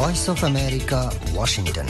Voice of America, Washington.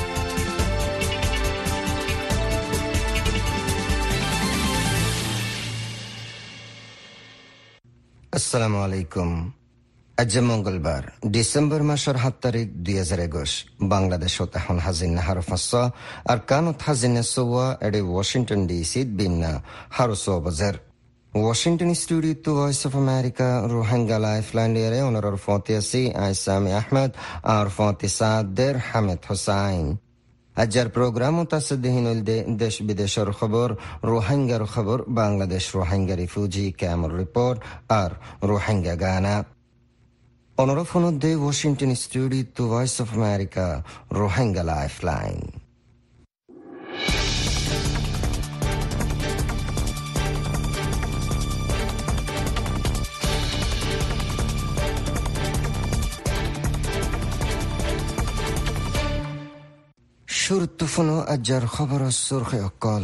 আসসালামু আলাইকুম। আজ মঙ্গলবার ডিসেম্বর মাসের 7 তারিখ 2021 বাংলাদেশত এখন হাজির নাহার ফাঁসা আর কানত হাজির নেসোয়া এডে ওয়াশিংটন ডিসি বিন্না হারসো বাজার Washington studio to voice of America Rohingya lifeline এর অনর ফতেসি আইসামি আহমেদ আর ফতেসাদের হামিদ হোসাইন। আজকের প্রোগ্রাম তাসদিহিন দেশ বিদেশের খবর, রোহিঙ্গার খবর, Bangladesh Rohingya refugee camp report আর রোহিঙ্গা গানা। অনুরোধ দে Washington studio to voice of America Rohingya lifeline. শুরুত্তফুনো আজকের খবর সুরখে অকল।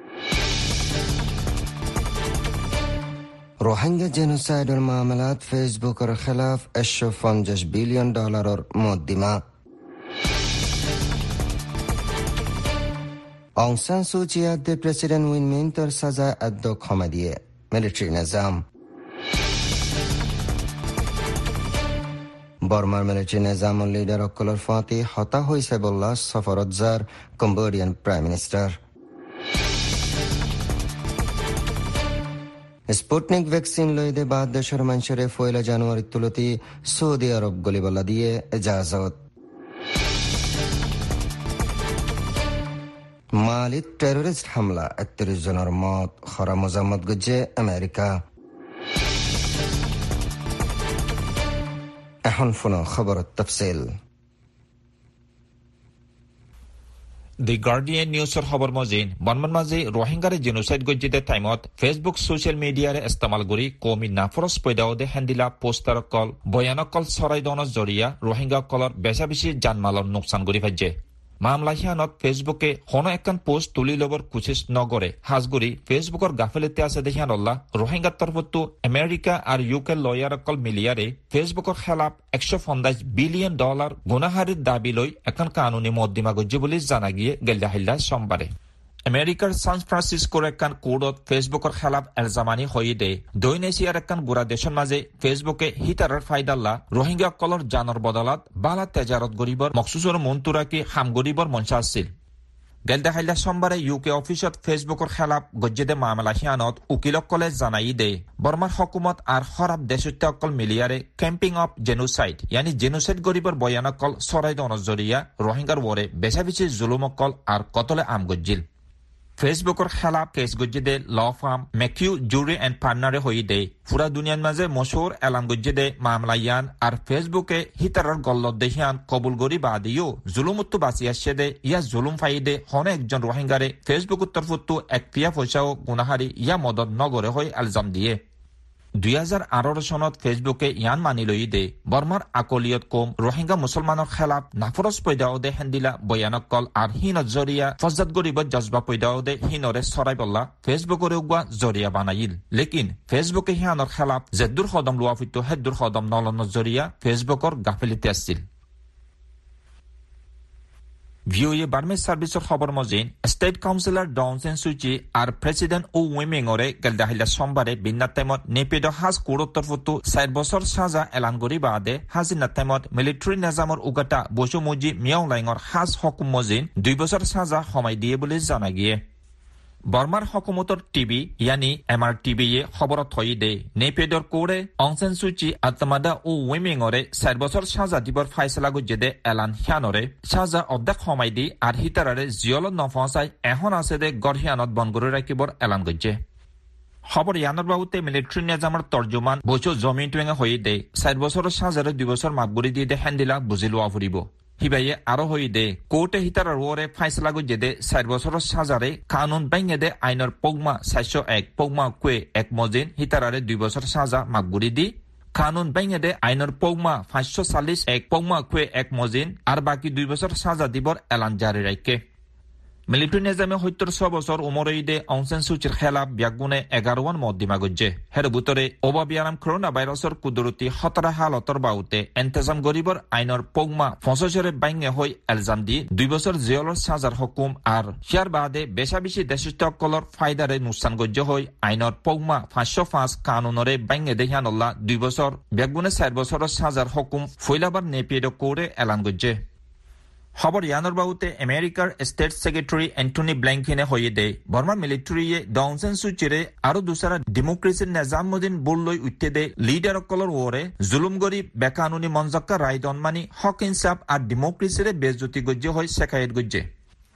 রোহিঙ্গা জেনোসাইডের মামলাত ফেসবুকের খেলাফ $150 বিলিয়ন মদ্দিমা। অং সান সু চি আদে প্রেসিডেন্ট উইন মিন্টর সাজা আদ্দ ক্ষমা দিয়ে মিলিটারি নিজাম। বর্মার মিলিটারি নিজামের লিডার অকলর ফাঁতি হতা হয়েছে বললা সফরতজার Cambodian prime minister. Sputnik vaccine লইদে বাদ দেশের মানুষের 1 জানুয়ারি তুলতি সৌদি আরব গলিবল্লা দিয়ে এজাজত। মালিত টেরোরিস্ট হামলা 31 জনের মত, খরা মোজাম্মত গুজে আমেরিকা। এখন ফোন খবর তফসিল। দি গার্ডিয়ান নিউজৰ খবৰ মজিন বনমান মাঝে রোহিঙ্গারে জেনোসাইড গজ্জিতে টাইমত ফেসবুক সোশ্যাল মিডিয়ারে ইস্তেমাল করি কৌমি নাফরস পয়দাওদে হেন্দিলা পোস্টার কল বয়ানক কল সরাই দনৰ জরিয়া রোহিঙ্গা কলর বেশা বেশি জানমালর নোকসান করি ফাইজে। মামলা হিয়ানত ফেসবুকে হন একখান পোস্ট তুলি লবর কুচিস নগরে হাজগুড়ি ফেসবুকর গাফেলেতে আছে দেখিয়ানল্লা রোহিঙ্গার তরফতো আমেরিকা আর ইউকে লয়ার অকল মিলিয়ারে ফেসবুকর খেলাফ $150 বিলিয়ন গুনাহারির দাবি লই এখন কানুনি মদ্দিমা গজ্জি বলে জানা গিয়ে গেল্লাহিল্লা সোমবারে। আমেরিকার সান ফ্রান্সিসকোর একখান কোর্টত ফেসবুকর খেলাফ এলজামানি হয়ে দে দৈন এশিয়ার একখান গুড়া দেশের মাঝে ফেসবুকে হিতারার ফাইদাল্লা রোহিঙ্গা কলর জানর বদলাত বালা তেজারত গরিবর মকসুসর মন্তুরাকি হাম গরিবর মঞ্চা আসছিল। গেলদাহাইলা সোমবারে ইউকে অফিসত ফেসবুকর খেলাফ গজ্জেদে মামলা হিয়ানত উকিলক কলে জানাই দে বর্মার হকুমত আর খরাব দেশত্যাকল মিলিয়ারে ক্যাম্পিং অফ জেনোসাইড ইয়ানি জেনোসাইড গরিবর বয়ানকল সরাই দনজরিয়া রোহিঙ্গার ওরে বেশা বেশি জুলুমকল আর কতলে আম গজ্জিল। ফেসবুকর খেলাফ কেস গজ্জিদে law firm McCue jury and পার্টনারে হয়ে দে পুরা দুনিয়ার মাঝে মশহুর এলান গজ্জিদে মামলা ইয়ান আর ফেসবুকে হিতারার গল্লত দেহিয়ান কবুল গরি বাদিও জুলুমুত্তু বাঁচি আসছে দে ইয়া জুলুম ফাই দে হনে একজন রোহিঙ্গারে ফেসবুক উত্তরফুত্তু এক ক্রিয়া পয়সাও গুনাহারি ইয়া মদত নগরে হয়ে আলজাম দিয়ে। 2018 সনত ফেসবুকে ইয়ান মানি লই দে বর্মার আকলিয়ত কম রোহিঙ্গা মুসলমানের খেলাফ নাফরস পয়দাও দে হেন্দিলা বয়ানক কল আর হিনত জরিয়া ফজ্জাত গরিবত জজবা পয়দাও দে হিনরে সরাই বল্লা ফেসবুকরে উগা জরিয়া বানাইল। লেকিন ফেসবুকে হিয়ানর খেলাফ জেদ্দুর কদম লুয়াফিত হেদ্দুর কদম নলনৰ জরিয়া ফেসবুকর গাফিলিতে আসছিল। ভিওএ বার্মেজ সার্ভিসের খবর মজিন স্টেট কাউন্সিলর ডং সান সু চি আর প্রেসিডেন্ট ও উইমেংরে গেলদাহিলা সোমবারে বিন্নার টাইমত নেপেড হাজ কোড়োত্তর ফুটু 4 বছর সাজা এলান করি বাদে হাজিনার টাইমত মিলিটারি নিজামর উগাটা বসু মজি মিয়াও লাইঙর হাজ হকুম মজিন 2 বছর সাজা সময় দিয়ে বলে জানা গিয়ে। বর্মার হকুমতর টিভি ইয়ানি MRTV এ খবরত হয়ে দে নেপেডর কোড়ে অং সান সু চি আত্মাদা ও উইমেংরে 4 বছর সাজা দিবর ফাইসলা গজ্জেদে এলান হিয়ানরে সাজা অর্ধেক সময় দি আর হিতারারে জিয়লত নফসাই এখন আছে দে গড়হিয়ানত বনগরে রাখিবর এলান গজ্জে। খবর ইয়ানর বাবুতে মিলিটারি নিজামর তর্জমান বসু জমিন টুয়েঙে হয়ে দে 4 বছর সাজারে 2 বছর মাপগুড়ি দিয়ে দে হেন্দিলা বুঝি লোয়া ফুরিব। হিবাইয়ে আরো হই দে কোর্টে হিতারার ওরে ফাইসলা গজ্জে দে 4 বছর সাজারে কানুন বাইঙে দে আইনর পগমা 401 পগমা কুয়ে 1 মজিন হিতারারে 2 বছর সাজা মাকগুড়ি দি কানুন বাইঙে দে আইনর পগমা 541 পগমা কুয়ে 1 মজিন আর বাকি 2 বছর সাজা দিবর এলান জারি রাখে। মিলিটারি নিজামে 76 বছর উমরইদে অং সান সুচির খেলাফ ব্যাগুনে 11 মদ্দিমা গজ্জে হের ভিতরে ওবাবিয়ারাম করোনা ভাইরাসের কুদরতি খতরা হালতর বাউতে এন্তেজাম গরিবর আইনর পগমা 65 বাইঙ্গে হই এলজাম দি 2 বছর জেলর সাজার হুকুম আর শিয়ার বাদে বেশাবেশি দেশিষ্টকলর ফায়দারে নুকসান গজ্জে হই আইনর পগমা 505 কানুনরে বাইঙ্গে দেহানল্লাহ 2 বছর ব্যাগুনে 4 বছরের সাজার হুকুম ফইলাবার নেপিয়েড করে এলান গজ্জে খবর ইয়ানোর বাহুতে আমেরিকার স্টেট সেক্রেটারি অ্যান্টনি ব্ল্যাঙ্কিনে হয়ে দেয় বর্মা মিলিটারিয়ে ডাউনসেন সুচিরে আরো দুসারা ডেমোক্রেসির নিজামুদ্দিন বুল্লই উঠতে দে লিডার অকলর ওরে জুলুম গরি বেকানুনি মঞ্জক্কা রায় দনমানি হক ইনসাফ আর ডেমোক্রেসিরে বেজতি গজ্জে হয় শেখায়েত গজ্জে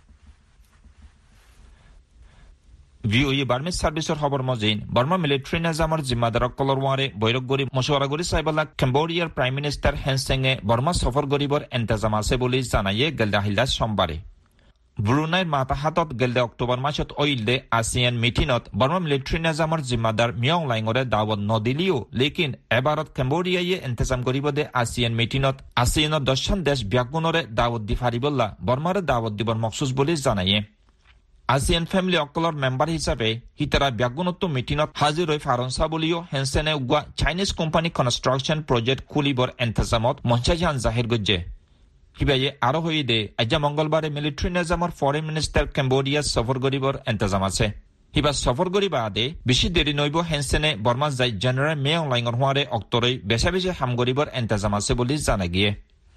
ভিওই বার্মিজ সার্ভিসের খবর মজিন বর্মা মিলিটারি নিজামের জিম্মাদার কলর ওয়ারে বৈরক গরি মশওয়ারা গরি সাইবালা ক্যাম্বোডিয়ার প্রাইম মিনিস্টার হেনসেংয়ে বর্মা সফর গরিবর এন্তেজাম আছে বলে জানাইয়ে গেলদাহিল্লা সোমবারে ব্রুনাইর মাতাহাতত গেলদে অক্টোবর মাসত ওইলদে আসিয়ান মিটিনত বর্মা মিলিটারি নিজামের জিম্মাদার মিয়ং লাইংরে দাওয়াত নদিলিও লেকিন এবারত ক্যাম্বোডিয়ায় এন্তেজাম গরিবদে আসিয়ান মিটিনত আসিয়ানত 10 দেশ ব্যাগুনরে দাওয়াত দি ফারিবল্লা বর্মারে দাওয়াত দিবর মখসুস বলে জানাইয়ে আসিয়ান ফ্যামিলি অকলর মেম্বার হিসাবে হিতারা ব্যাগুনত্ব মিটিনত হাজির হয়ে ফারন্সা বলিও হেনসেনে উগা চাইনিজ কোম্পানি কনস্ট্রাকশন প্রজেক্ট খুলিবর এন্তেজামত মঞ্চাজান জাহির গজ্জে হিবাইয়ে আরো হয়ে দে আজ্জা মঙ্গলবারে মিলিটারি নিজামের ফরেন মিনিস্টার ক্যাম্বোডিয়া সফর গরিবর এন্তেজাম আছে হিবা সফর গরিবা আদে বেশি দেরি নইব হেনসেনে বর্মা যাই জেনারেল মে অনলাইন হওয়ারে অক্তরে বেশা বেশি হাম গরিবর এন্তেজাম আছে বলে জানা গিয়ে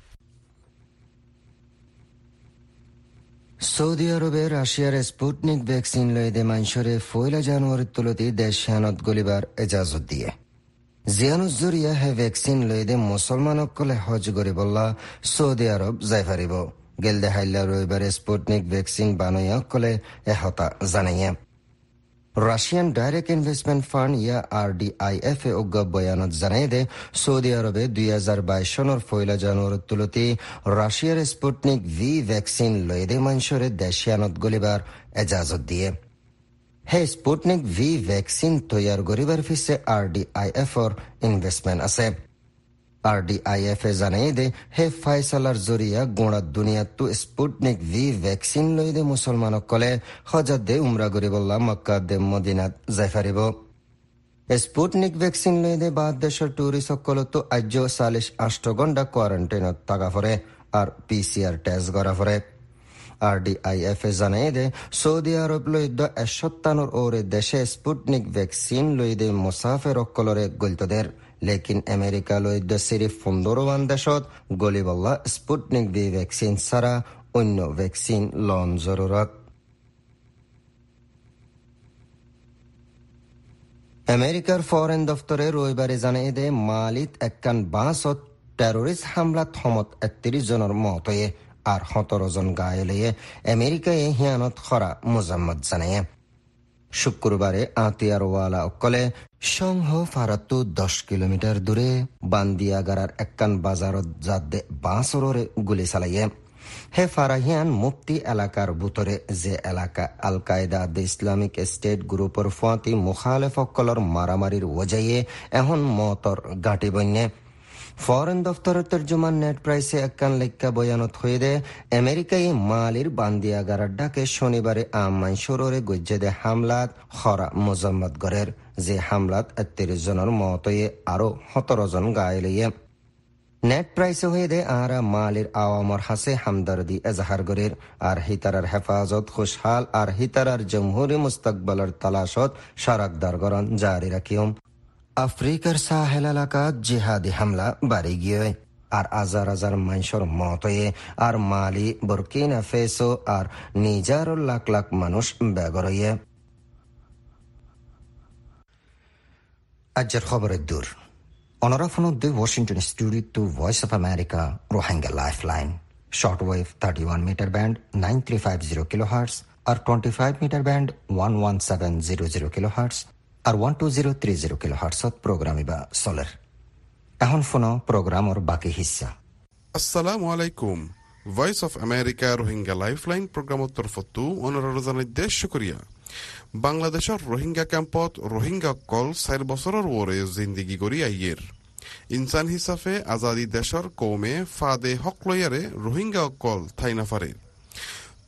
সৌদি আরবে রাশিয়ার স্পুটনিক ভ্যাকসিন লইদে মাইশরে 1 জানুয়ারির তুলতি দেশ শানত গলিবার এজাজত দিয়ে জিয়ানুস জরিয়া হে ভ্যাকসিন লইদে মুসলমানকলে হজ গরিবল্লা সৌদি আরব যাই ফারিব গেলদে হাইল্লা রবিবার স্পুটনিক ভ্যাকসিন বানয়াকলে এহতা জানাইয়া রাশিয়ান ডাইরেক্ট ইনভেস্টমেন্ট ফান্ড ইয়া RDIF এ উগ্র বয়ানত জানাই দে সৌদি আরবে 2022 সনের 1 জানুয়ারির তুলতি রাশিয়ার স্পুটনিক ভি ভ্যাকসিন লইদে মানসরে দেশিয়ানত গলিবার এজাজত দিয়ে হে স্পুটনিক ভি ভ্যাকসিন তৈয়ার গরিবার ফিসে RDIF এর ইনভেস্টমেন্ট আছে RDIF এ জানাই দে হে ফাইসালার জরিয়া গোড়া দুনিয়াতু স্পুটনিক ভি ভ্যাকসিন লইদে মুসলমানকলে হজত দে উমরা গরিবল্লা মক্কা দে মদিনাত যাই ফারিব স্পুটনিক ভ্যাকসিন লইদে বাদ দেশের টুরিস্ট সকলতো আজ্য 48 ঘণ্টা কোয়ারেন্টাইনত থাকা পরে আর PCR টেস্ট করা পরে RDIF এ জানাই দে সৌদি আরব লইদ 57 ওরে দেশে স্পুটনিক ভ্যাকসিন লইদে মুসাফির অকলরে গলতদের লেকিন আমেরিকা লইদ সিরিফ 15 দেশত গলিবল্লা স্পুটনিক ভি ভ্যাকসিন ছাড়া অন্য ভ্যাকসিন লন জরুরত আমেরিকার ফরেন দফতরে রবিবারে জানাই দে মালিত একখান বাসত টেরোরিস্ট হামলা থমত 31 জনের মত হয়ে আর 17 জন ঘায়েল হয়ে আমেরিকায় হিয়ানত খরা মোজাম্মত জানায় শুক্রবারে আতিয়ারওয়ালা অকলে সংহ ফারাত্তু 10 কিলোমিটার দূরে বান্দিয়াগারার একখান বাজারত যাদে বাঁসরে গুলি চালাইয়ে হে ফারাহিয়ান মুফতি এলাকার ভিতরে যে এলাকা আল কায়দা দ্য ইসলামিক স্টেট গ্রুপের ফাঁতি মুখালেফ অকলর মারামারির ওজাইয়ে এখন মতর গাঁটি বন্যে ফরেন দফতরের তর্জমান নেট প্রাইসে একখান লেখা বয়ানত হয়ে দে আমেরিকায় মালির বান্দিয়াগারার ডাকে শনিবারে আমাইশোরে গজ্জেদে হামলাত খরা মোজাম্মত গরের যে হামলাত 31 জনের মতয়ে আরো 17 জন ঘায়েল হয়ে নেট প্রাইসে হয়ে দে আরা মালির আওয়ামর হাসে হামদর্দি এজাহার গরের আর হিতারার হেফাজত খুশহাল আর হিতারার জমহুরি মুস্তাকবালের তালাশত সারাকদার গরন জারি রাখিম আফ্রিকার সাহেল এলাকাত জিহাদি হামলা বাড়ি গিয়ে আর হাজার হাজার মানুষের মত হয়ে আর মালি বুরকিনা ফেসো আর নিজারও লাখ লাখ মানুষ বেগর হয়ে আজকের খবরের দূর অনরাফন দি Washington studio to voice of America Rohingya lifeline shortwave 31 meter band 9350 kilohertz আর 25 মিটার ব্যান্ড 11700 কিলোহার্টজ আর 12030 কিলোহার্টজত প্রোগ্রামিবা চলের এখন ফোনো প্রোগ্রামর বাকি হিস্সা আসসালামু আলাইকুম voice of America Rohingya lifeline প্রোগ্রামত তরফতো অনুরোধ দেশ শুকরিয়া বাংলাদেশের রোহিঙ্গা ক্যাম্পত রোহিঙ্গা কল 4 বছরের ওরে জিন্দিগি করি আইয়ের ইনসান হিসাবে আজাদি দেশের কৌমে ফাদে হক লয়ারে রোহিঙ্গা কল থাইনা ফারে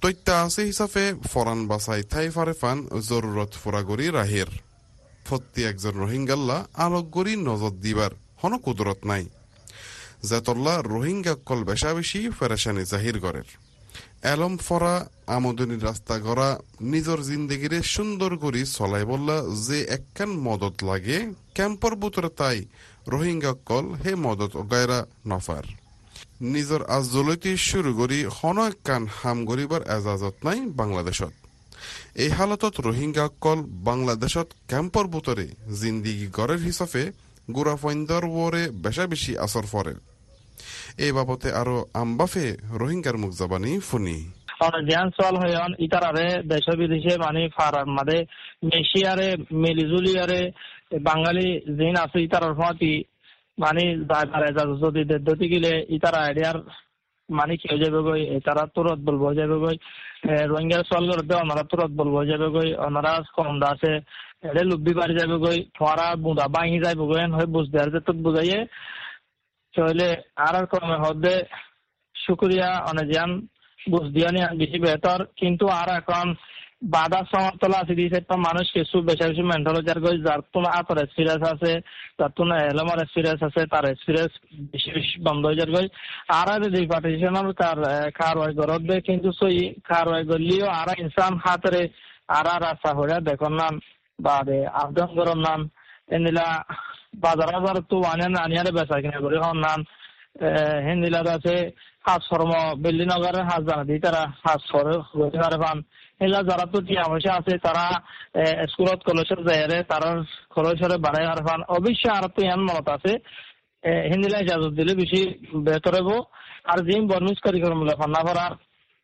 তথ্য আছে হিসাবে ফরান বাসাই থাই ফারেফান জরুরত ফুরাগরি রাহির ফত্তি একজন রোহিঙ্গাল্লা আলোকগরি নজর দিবার হন কুদরত নাই জাতল্লা রোহিঙ্গা কল বেশা বেশি ফেরেশানি জাহির করের এলম ফরা আমদনির রাস্তা গড়া নিজের জিন্দগিরে সুন্দর করি চলাই বললা যে একখান মদত লাগে ক্যাম্পর বুতরে তাই রোহিঙ্গা কল হে মদত অগায়রা নফার নিজের আজলতি শুরু করি হন একখান হাম গরিবার এজাজত নাই বাংলাদেশত এই হালতত রোহিঙ্গা কল বাংলাদেশত ক্যাম্পর বুতরে জিন্দিগি গড়ের হিসাবে গুড়া ফৈন্দর ওরে বেশা বেশি আসর ফরে এই বাবতে আরো আমবাফে রোহিঙ্গার মুখ জবানি ফুনি জ্ঞান সল হয়ন ইতারারে দেশ বিদেশে মানে ফারার মাদে মেশিয়ারে মিলিজুলিয়ারে বাঙালি জিন আছে ইতারার ফাতি মানে দায়বার যদি দেদতি গিলে ইতারা আইডিয়ার মানে কেউ যাবে গই তারা তুরত বলবো যাবে গই রোহিঙ্গার সল করতে ওনারা তুরত বলবো যাবে গই ওনারা কম আছে এড়ে লুব্বি বাড়ি যাবে গই ফরা বুঁদা ভাঙি যাবে গই হয় বুঝতে আর তো বুঝাইয়ে চলে আর কমে হবে শুক্রিয়া অনেক জ্ঞান বুঝ দিয়া বেশি বেহতর কিন্তু আর এখন বাধা সমর্থলা আছে দিয়েছে তো মানুষ কিছু বেশি বেশি মেন্টাল যার যার কোনো আতর এক্সপিরিয়েন্স আছে তার কোনো এলএমআর এক্সপিরিয়েন্স আছে তার এক্সপিরিয়েন্স বেশি বেশি বন্ধ হয়ে যার আর যে পার্টিশনাল তার খারওয়াই গরবে কিন্তু সই খারওয়াই গলিও আর ইনসান হাতরে আর রাস্তা হয়ে দেখুন নান বা আবদান করুন নান এনিলা বাজার তো আনিয়ারে বেচা কিনা করে হন নান হিন্দিলা আছে হাজ ফর্ম বেল্লি নগরের হাজ জানা দিই তারা হাজ ফরে পান এলা যারা তো টিয়া পয়সা আছে তারা স্কুলত কলেজের যাইরে তারা খরচরে বাড়াই আর পান অবশ্যই আর তো এমন মত আছে হিন্দিলা ইজাজত দিলে বেশি বেহতর হবো আর জিম বর্মিস কারিগর মূল্য ফান্না করার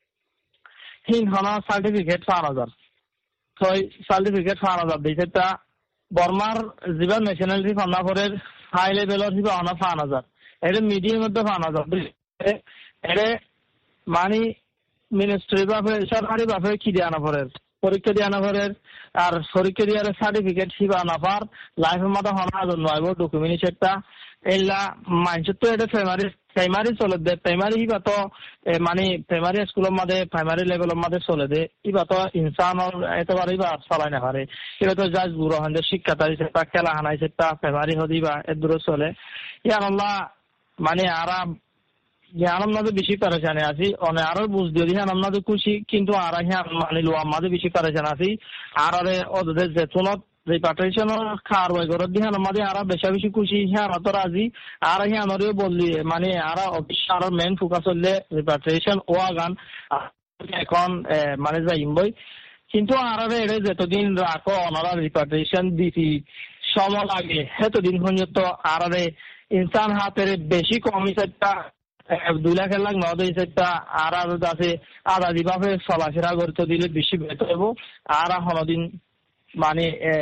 হিন হনা সার্টিফিকেট 5,000 ছয় সার্টিফিকেট 5,000 দিয়েছে তা বর্মার যিবা ন্যাশনালিটি ফান্না করে হাই লেভেলের যিবা অনা 5,000 এটা মিডিয়াম মধ্যে 5,000 এটা মানে মিনিস্ট্রি বাপে সরকারি বাপে কি দিয়ে আনা পড়ে পরীক্ষা দিয়ে আনা পড়ে আর পরীক্ষা দিয়ে সার্টিফিকেট হিবা আনা পার লাইফের মতো হনা নয় ডকুমেন্ট সেটা এলা মানুষের তো এটা প্রাইমারি চলে দে প্রাইমারি হিবা তো মানে প্রাইমারি স্কুলের মধ্যে প্রাইমারি লেভেলের মধ্যে চলে দে ইবা তো ইনসানের এতবার ইবা চালাই না পারে এবার তো জাজ বুড়ো হান্ডে শিক্ষা তাই সেটা খেলা হানাই সেটা প্রাইমারি হদিবা এর দূরে চলে ইয়ান আল্লাহ মানে আরাম জ্ঞান মাঝে বেশি পারেশানি আছি অনেক আরো বুঝ দিয়ে হ্যাঁ আমাদের খুশি কিন্তু আর হ্যাঁ মানে লো আমাদের বেশি পারেশান আছি আর ওদের যেতুনত যে পার্টিশনের খার ওই ঘর দিয়ে আমাদের আর বেশা বেশি খুশি হ্যাঁ তো রাজি আর হ্যাঁ আমারও বললি মানে আর অফিস আর মেন ফোকাস হলে রিপার্টেশন ও আগান এখন মানে যাইম বই কিন্তু আর এটা যতদিন রাখো ওনারা রিপার্টেশন দিতি সময় লাগে সেতদিন পর্যন্ত আর ইনসান হাতের বেশি কমিশনটা 2 লাখ লাখ নদী সেটা আর আছে আধা দিবাফে চলাফেরা করতে দিলে বেশি বেতর হবো আর হনদিন মানে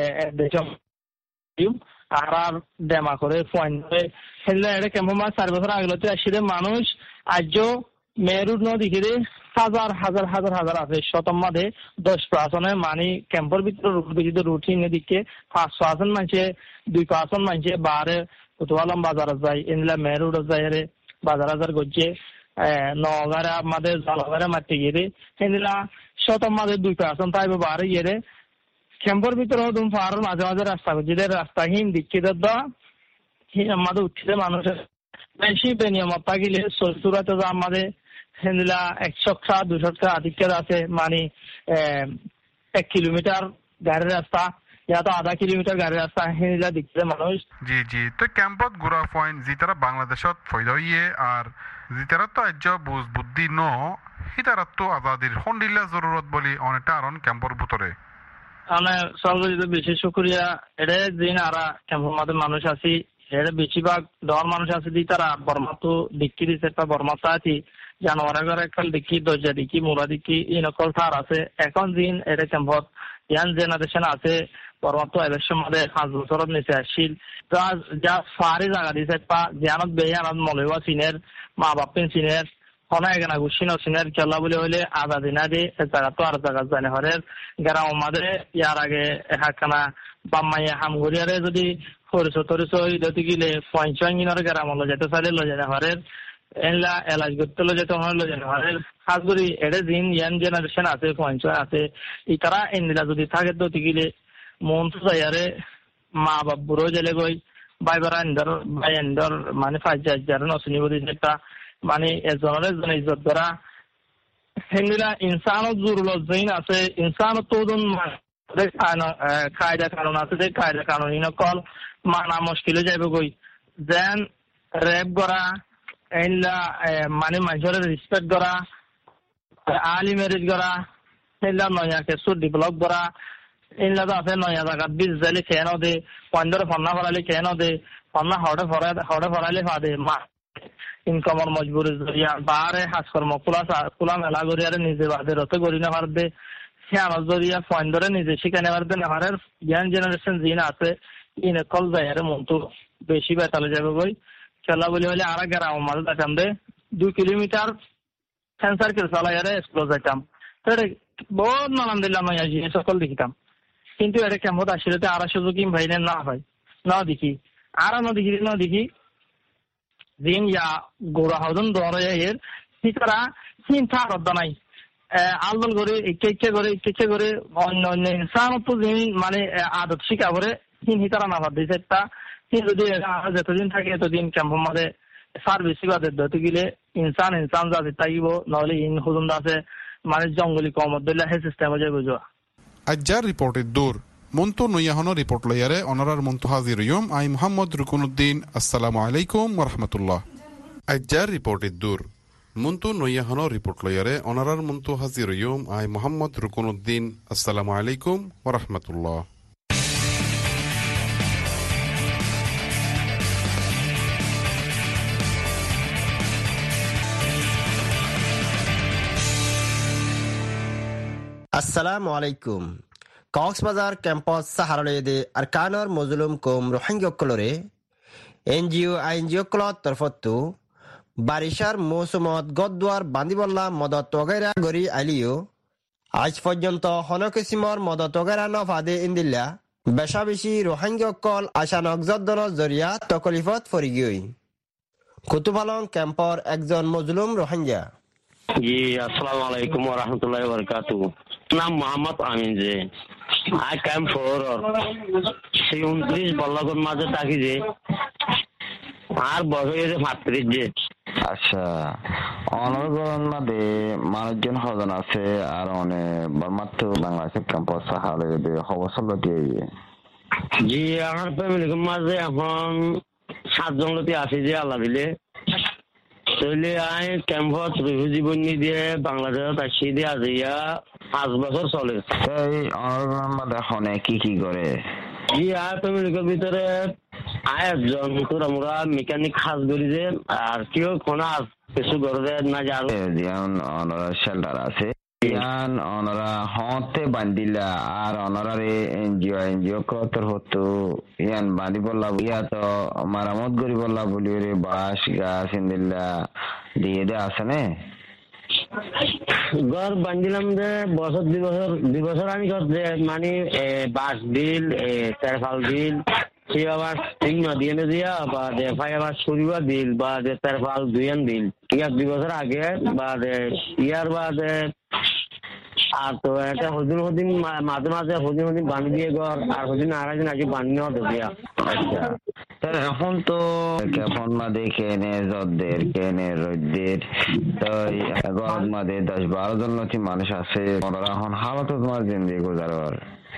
আর ডেমা করে পয়েন্ট করে সেগুলো এটা কেমন 4 বছর আগেতে আসলে মানুষ আজ মেরুর নদী ঘিরে হাজার হাজার হাজার হাজার আছে শতম মাঝে 10% মানে ক্যাম্পের ভিতরে রুটিন এদিকে 5% মানছে 2% মানছে বারে কোতোয়ালাম বাজার যায় এনলা মেরুর যায় বাজার হাজার করছে নগারে আমাদের জালাগারে মারতে গিয়ে সেদিনা শতম মাঝে 2% তাই বারে গিয়ে ক্যাম্পের ভিতরে তুমি পাহাড়ের মাঝে মাঝে রাস্তা করছে রাস্তাহীন দিচ্ছে আমাদের উঠছে মানুষের বেশি বেনিয়মতা গেলে সুরাতে আমাদের সেদিনা 100-200 আধিক্যের আছে মানে 1 কিলোমিটার গাড়ির রাস্তা তো আধা কিলোমিটার গাড়ির রাস্তা হেনিলা দিচ্ছে মানুষ জি জি তো ক্যাম্পত ঘুরা পয়েন্ট যেতারা বাংলাদেশত ফয়দা হইয়ে আর যেতারা তো আজ বুদ্ধি ন হিতারা তো আজাদির হন্ডিল্লা জরুরত বলি অনেকটা আরন ক্যাম্পর ভিতরে মানে সর্বজিত বেশি শুক্রিয়া এটা দিন আর ক্যাম্পের মধ্যে মানুষ আছি এটা বেশিরভাগ দর মানুষ আছে দি তারা বর্মা তো দিক্কি দিচ্ছে একটা বর্মাতা আছি জানোয়ারের ঘরে একটা দিক্কি দরজা দিক্কি মোড়া দিক্কি এই নকল থার আছে এখন দিন এটা ক্যাম্পত ইয়ান জেনারেশন আছে বর্মা তো ইলেকশন মধ্যে 5 বছরের নিচে আসছিল যা ফারি জায়গা দিছে পা জানত বেয়ানত মলেওয়া সিনের মা বাপেন সিনের হনা এখানে গুছিনো সিনের খেলা বলে হইলে আধা দিনা দিয়ে জায়গা তো আর জায়গা জানে হরের গ্রাম আমাদের ইয়ার আগে হাকানা বাম্মাইয়া হামগুড়িয়ারে যদি পরিচয় যদি গেলে 5 গ্রাম হলো যেতে চাইলে লো জানে হরের এলা এলাজ করতে হলো যেতে হলো যেন মানে খাস করে এটা দিন ইয়ান জেনারেশন আছে পঞ্চ আছে ইতারা এনলা যদি থাকে তো তিগিলে মন তো যায়ারে মা বাবুরও জেলে গই ভাই বারান্দার ভাইয়ান্দার মানে ফাইজার নসনি বদি যেটা মানে এজনের ইজ্জত করা হেন্দিলা ইনসানও জুরুল জৈন আছে ইনসানও তোদন কায়দা কানুন আছে যে কায়দা কানুন কল মানা মুশকিল যাবে গই দেন রেপ করা এলা মানে মানুষের রেসপেক্ট করা আলি ম্যারেজ করা এলা নয়া কেসু ডেভেলপ করা এলা তো আছে নয়া জায়গা বীজ জালি কেন দে পয়েন্টরে ফন্না ফরালি কেন দে ফন্না হড়ে ফরালে ফাদে মা ইনকামর মজবুরি জরিয়া বারে হাসকর্ম খোলা মেলা করিয়ারে নিজে বাদে রতে করি না পারবে সেয়ানোর জরিয়া পয়েন্টরে নিজে শিখানে পারবে না পারে ইয়াং জেনারেশন যিনি আছে ইনে কল যায় মনটো বেশি বেতালে যাবে গই খেলা বলি হলে আর গ্রাম মাঝে যাইতাম দে 2 কিলোমিটার সার্কেল চালাইয়ারে স্কুল যাইতাম তাহলে বহুত নানান দিলাম নয়া জিনিস সকল দেখিতাম কিন্তু এটা কেমন আসলে আর সুযোগ ভাই না ভাই না দেখি আর না দেখি দিন ইয়া গোড়া হদন ধরে এর সিতারা চিন্তা করতে নাই আলদল করে ইচ্ছে করে অন্য ইনসান তো মানে আদত শিখা করে হিতারা না ভাব দিছে তা যদি যতদিন থাকে এতদিন ক্যাম্পের মধ্যে সার্ভিস বাদে গেলে ইনসান যাতে থাকিব নহলে ইন হুজুন আছে মানে জঙ্গলি কমত দিলে সেই সিস্টেম হয়ে যাবে যোৱা আজ্জার রিপোর্টের দূর মন্তু নয়াহন রিপোর্ট লইয়ারে অনারার মন্তু হাজির ইয়ম আই মোহাম্মদ রুকুনুদ্দিন আসসালামু আলাইকুম ওয়া রাহমাতুল্লাহ আজ্জার রিপোর্টের দূর মন্তু নয়াহন রিপোর্ট লইয়ারে অনারার মন্তু হাজির ইয়ম আই মোহাম্মদ রুকুনুদ্দিন আসসালামু আলাইকুম ওয়া রাহমাতুল্লাহ আসসালামু আলাইকুম কক্সবাজার ক্যাম্পাস সাহারালয়দে আরকানর মজলুম কম রোহিঙ্গকলরে এনজিও কলত তরফতু বারিশার মৌসুমত গদুয়ার বান্দিবল্লা মদত ওগেরা গরি আলিও আজ পর্যন্ত হনকিসিমর মদত ওগেরা নফাদে ইন্দিল্লা বেশা বেশি রোহিঙ্গকল আশানক জদ্দনৰ জরিয়া তকলিফত ফরিগিয়ই কুতুবালং ক্যাম্পর একজন মজলুম রোহিঙ্গা জি আসসালামু আলাইকুম ওয়া রাহমাতুল্লাহি ওয়া বারাকাতুহু নাম মোহাম্মদ আমিন যে আই ক্যাম ফর সেই 29 বল্লগন মাঝে থাকি যে আর বছরে 35 যে আচ্ছা অনর্গণ মাঝে মানুষজন হজন আছে আর অনেক মাত্র বাংলাদেশের ক্যাম্পাস সাহালে হবসল দিয়ে জি আমার ফ্যামিলির মাঝে এখন 7 জন লোক আছে যে আল্লাহ দিলে তাহলে আই ক্যাম্পাস জীবন দিয়ে বাংলাদেশত আসি দিয়ে আজিয়া 5 বছর চলে এই অনর্গণ মাঝে হনে কি করে জি আর ফ্যামিলির ভিতরে একজন তোর আমরা মেকানিক কাজ করি যে আর কেউ কোনো কিছু করে না জানো যেমন অনরা শেল্টার আছে অনরা হতে বান্দিলা আর অনরারে এনজিও কতর হতো ইয়ান বাঁধি বললা ইয়া তো মারামত করি বললা বলি রে বাঁশ গাছ ইন্দিল্লা দিয়ে দে আছে নে ঘর বান্ধিলাম যে বছর 2 বছর আমি করতে মানে বাঁশ দিল তেরফাল দিল সে আবার ঠিক না দিয়ে দিয়া বা দেখাই আবার শরীর দিল বা তেরফাল দুইয়ান দিল ইয়ার 2 বছর আগে বা ইয়ার বাদে আর তো এটা হদিন মাঝে হদিন বান্ধি দিয়ে ঘর আর হদিন আরেকদিন আগে বান্ধি নেওয়া দিয়া আচ্ছা এখন তো কেমন মাঝে কেনে জদের কেনে রোদের তো গরম মাঝে 10-12 জন নথি মানুষ আছে ওরা এখন হালত তোমার জিন্দি গুজার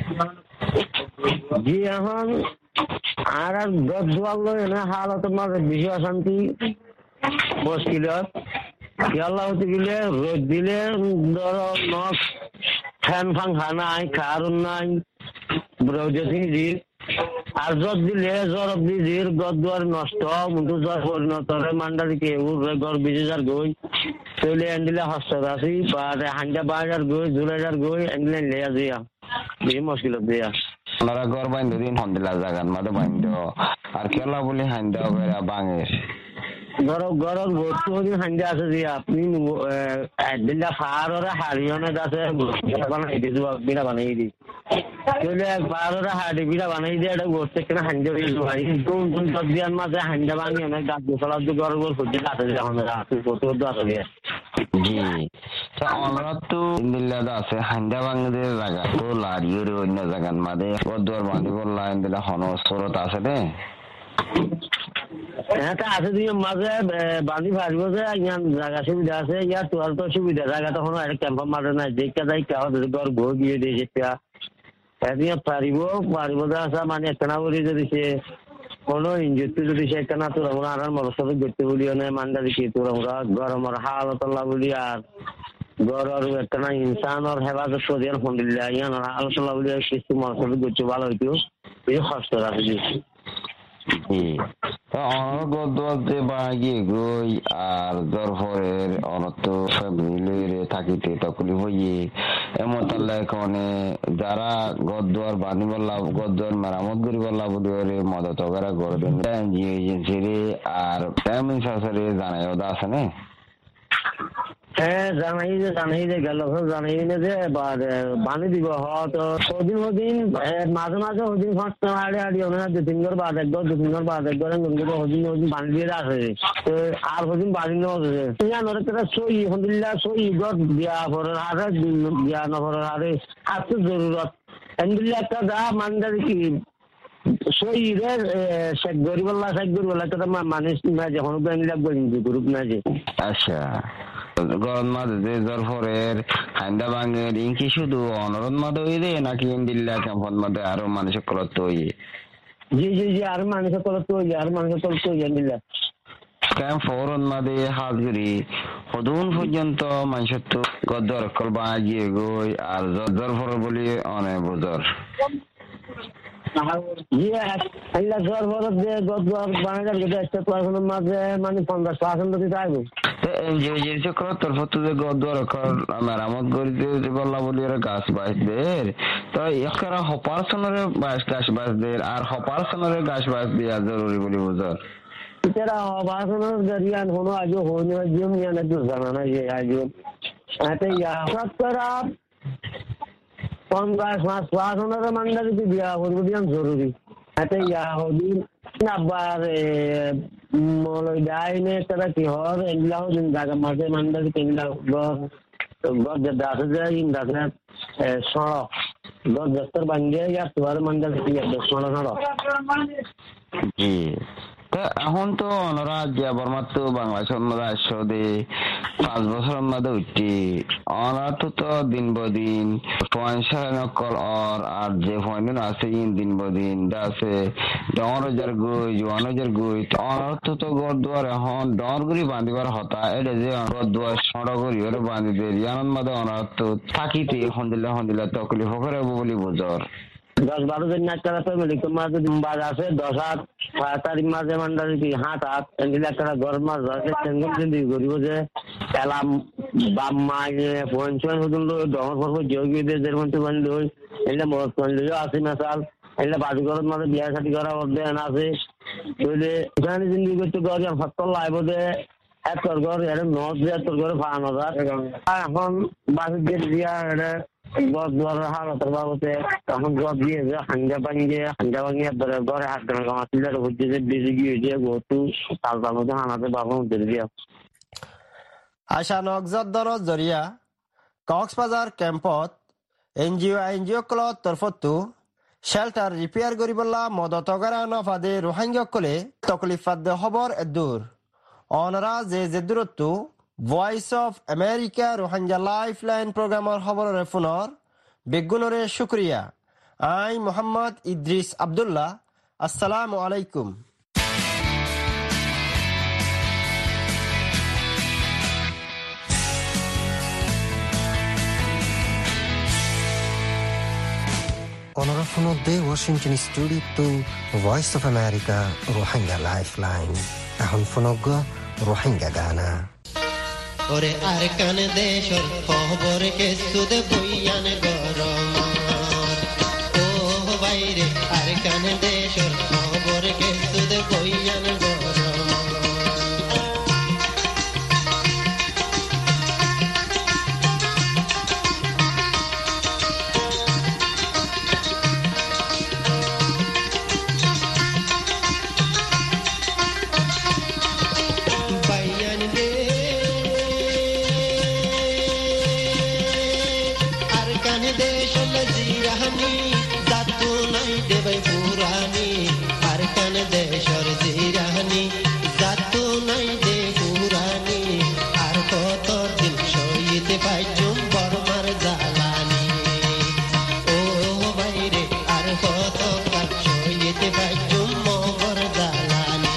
জি এখন আর দোয়াল না হালত মাঝে বেশি অশান্তি মুশকিল আল্লাহ হতে গেলে রোদ দিলে ধরো নখ ফ্যান ফাঙ্খা নাই কারণ নাই রোদে আর জ্বর দিলে জ্বর দিদির ঘর দুয়ার নষ্ট মুন্টু জ্বর পরিণত মান্ডারি কে ঘর বিজে যার গই চলে এন্ডিলে হস্ত আসি বা হান্ডা বাজার গই জুলাইজার গই এন্ডিলে লেয়া দিয়া বেশি মুশকিল দিয়া ওনারা ঘর বাইন্ধ দিন হন্দিলা জাগান মাঝে বাইন্ধ আর কেলা বলি হাইন্দা বেড়া বাঙের ধরো গরর বস্তু হদিন হাঞ্জা আছে যে আপনি একদিনটা ফার ওরা হারিয়নে আছে বানাই দিই বিড়া বানাই দিই তাহলে একবার ওরা হাড়ি বিড়া বানাই দিয়ে এটা করতে কিনা হাঞ্জা ভাই কোন কোন সবজিয়ার মাঝে হাঞ্জা বানিয়ে অনেক গাছ গোসলার দিয়ে গরর গর সবজি কাটে যখন প্রচুর আছে জি তো আমরা তো ইন্দিল্লাদা আছে হাঞ্জা বাংলাদেশ জায়গা তো লাড়িওর অন্য জায়গার মাঝে গদ্দুয়ার বাঁধি বললা ইন্দিলা হনস্বরত আছে রে হ্যাঁ আছে দিয়ে মাঝে বাঁধি পারবো যে জায়গা সুবিধা আছে ইয়ার তোর তো সুবিধা জায়গা তখন একটা ক্যাম্প মারে নাই দেখা যায় কেউ ঘর ঘর গিয়ে দিয়েছে এদিকে পারিব আসা মানে একটা বলি যদি সে কোনো ইঞ্জুরি যদি সে একটা না তোর আমরা আর মরসাদ করতে বলিও না মান্ডা দিকে তোর আমরা গরমের হালতল্লা বলি আর গরর একটা না ইনসানর হেফাজত করি আলহামদুলিল্লাহ ইয়ান হালতল্লা বলি কিছু মরসাদ করতে ভালো হইতো এই কষ্ট রাখি গদ্দুয়াতে বাগিয়ে গই আর জরফরের অনত মিলে থাকিতে তকলি হইয়ে এমন তাহলে যারা গদ্দুয়ার বাঁধিবার লাভ গদ্দুয়ার মেরামত করিবার লাভ দিয়ে মদত করা করে দেন এনজিও এজেন্সি আর ফ্যামিলি সরকারি জানাই ওদা আছে না হ্যাঁ জানাই যে গেল জানাই না যে বানি দিব হয়তো ওদিন মাঝে মাঝে ওদিন হাড়ি হাড়ি ওনার 2-3 ঘর বাদ একবার 2-3 ঘর বাদ একবার ওদিন বানি দিয়ে আসে আর ওদিন বানি নেওয়া হচ্ছে সই আলহামদুলিল্লাহ সই ঘর বিয়া ভরের হারে বিয়া নভরের হারে আছে জরুরত আলহামদুলিল্লাহ একটা যা মানদার কি শহীদের শেখ গরিবুল্লাহ একটা মানুষ না যখন গ্রুপ না যে আচ্ছা গরম মাঝে জরফরের হাইন্দা বাঙের ইনকি শুধু অনুরোধ মাদে হইলে নাকি ইন্দিল্লা ক্যাম্পন মাদে আরো মানুষের কলত হইয়ে জি আরো মানুষের কলত হইয়ে ইন্দিল্লা ক্যাম্প ফোরন মাদে হাজরি হদুন পর্যন্ত মানুষের তো গদ্দর কল বাগিয়ে গই আর জরফর বলি অনেক বুঝর মাঝে মানে 50% দিতে আসবো মেরামত করে বললা বলি গাছ বাঁচদের তো এখানে হপারসনের গাছ বাঁচদের আর হপারসনের গাছ বাঁচ দিয়া জরুরি বলি বুঝর হপারসনের জরিয়ান হনো আজও হইনি জানা নাই যে আজও শতকরা 50 মান্ডা যদি বিয়া করবো দিয়ান জরুরি আবার মলই ডাইনে তারা কি হর এগুলা জায়গা মাঝে মান্ডা দিকে আছে যে ইন্দাসে সড়ক গছ দস্তর বাঙ্গিয়ে তোমার মান্ডা দিকে সড়ক এখন তো ওনারা যাবার মাত্র বাংলাদেশের মধ্যে আসছো দে 5 বছরের মধ্যে উঠছি ওনারা তো দিন বদিন নকল আর যে পয়েন্ট আছে দিন বদিন আছে 10,000 গুই 1,000 গুই ওনারা তো গড়দুয়ার এখন ডরগুড়ি বাঁধিবার হতা এটা যে গড়দুয়ার সড়কগুড়ি ওরা বাঁধি দিয়ে ইয়ানোর মধ্যে ওনারা তো থাকিতে হন্দিল্লা তকলিফ করে বলি বুঝর 10-12 দিন একটা ফ্যামিলি তোমার যদি বাজ আছে 10 তারিখ মাঝে মান্ডারি কি হাত একটা গরম মাছ আছে সেঙ্গল দিন গরিব যে এলাম বাম মায়ে পঞ্চম হদুন ডর ফরব যোগী দে যেমন তো বানলি হই এলে মত করলিও আসি না সাল এলে বাজি গরম মাঝে বিয়া শাদি করা ওরদে না আছে বলে জানি জিন্দি করতে গরি হাতল লাইব দে এতর ঘর এর নজ দে এতর ঘরে 5,000 এখন বাজি দিয়ে দিয়া এটা গদ্দুয়ার হালতের বাবতে তখন গদ দিয়ে হাঙ্গা ভাঙিয়ে ঘরে হাত গামাতিলে হচ্ছে যে বেশি গিয়েছে গতু তালতার মধ্যে হানাতে বাবা মধ্যে দিয়া আশা নগজর জরিয়া কক্সবাজার ক্যাম্পত এনজিও ক্লত তরফতো শেল্টার রিপেয়ার করিবলা মদত করা নফাদে রোহিঙ্গাসকলে তকলিফাত খবর এদূর অনরা যে দূরত্ব voice of America Rohingya lifeline প্রোগ্রামের খবরের ফোনের বেগুনরে শুক্রিয়া আই মোহাম্মদ ইদ্রিস আব্দুল্লাহ আসসালামু আলাইকুম অনরাফনদে Washington studio to voice of America Rohingya lifeline এখন ফোনগ রোহিঙ্গা গানা ওরে আর কান দেশর খবর কে সুদ বইয়ান গরম ও বাইরে আর কান দেশর খবর কে সুদ বইয়ান গরম বাজুম মগর দালানি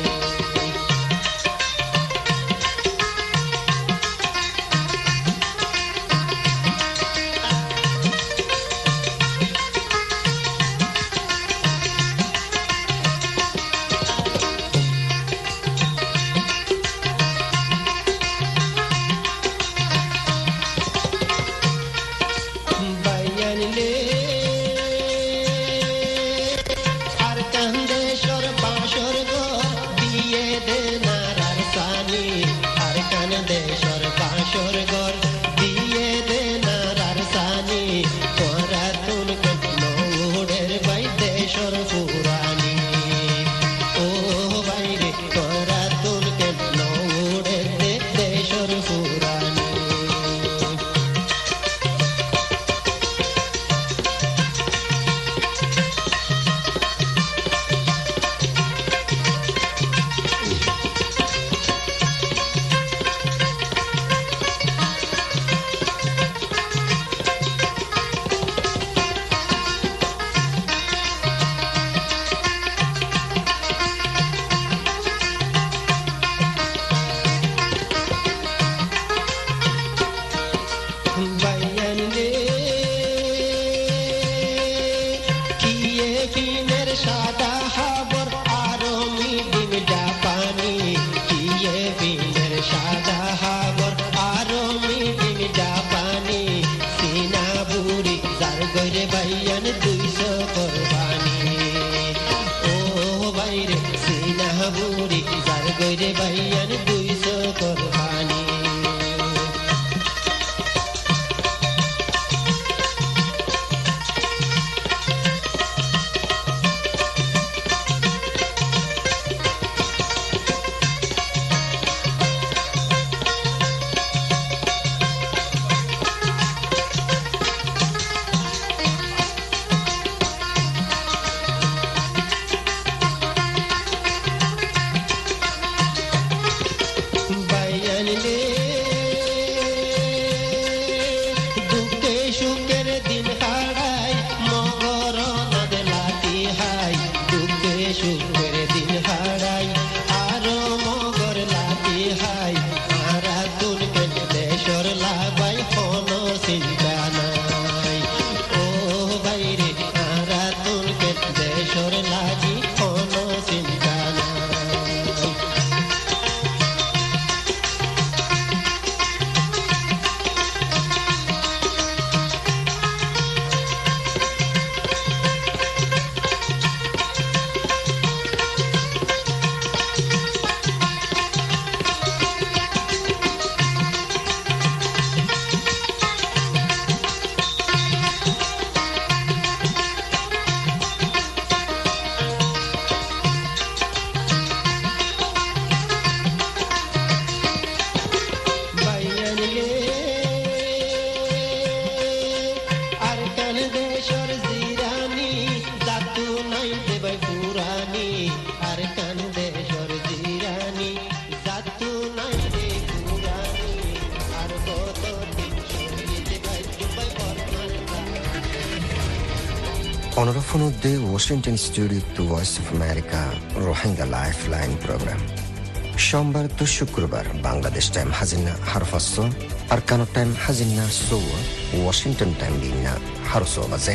Onorafonudde Washington Studio to Voice of America Rohingya Lifeline Program. সোমবার তো শুক্রবার বাংলাদেশ টাইম হাজিনা হারফাসো আর কানো টাইম হাজিনা সো ওয়াশিংটন টাইম বিনা হারসো বাজে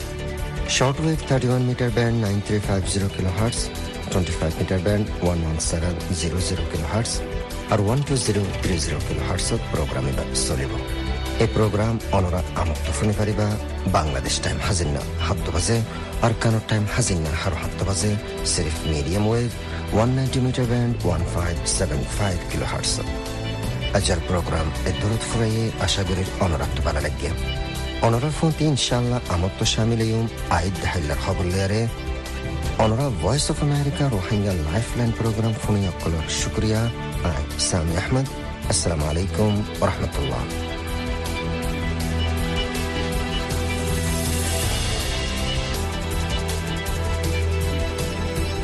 shortwave 31 meter band 9350 kilohertz 25 meter band 11700 kilohertz আর 12030 কিলোহার্টজত প্রোগ্রামে চলিব এই প্রোগ্রাম অনরা আমক্ত শুনি পারিবা বাংলাদেশ টাইম হাজিনা 7 বাজে আর কানো টাইম হাজিনা হার 7 বাজে সিরিফ medium wave 190 meter band 1575 kilohertz. Ajar program edurut furaye ashagurir onorat bala lagge. Onorar fonti inshallah amotto shamileyum aid dahillar khabarlare. Onora Voice of America Rohingya Lifeline program funi yakkolor shukriya. Sami Ahmed. Assalamu alaikum wa rahmatullah.